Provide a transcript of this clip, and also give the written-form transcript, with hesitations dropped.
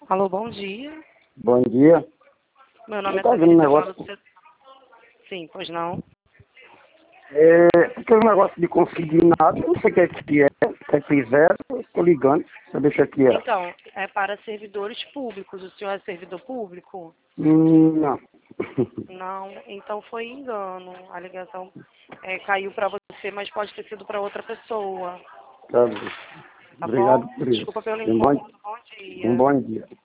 Alô, bom dia. Bom dia. Meu nome Eu é tô vendo um Thalita, eu negócio. falo do seu... Sim, pois não. Tem um negócio de consignado, eu não sei o que é, o que é que fizeram, eu tô ligando, saber o que é. Então, é para servidores públicos. O senhor é servidor público? Não. Não, então foi engano. A ligação caiu para você, mas pode ter sido para outra pessoa. Tá bom. Tá Obrigado bom? por Desculpa isso. pelo Um bom, incômodo. Bom um dia. bom dia.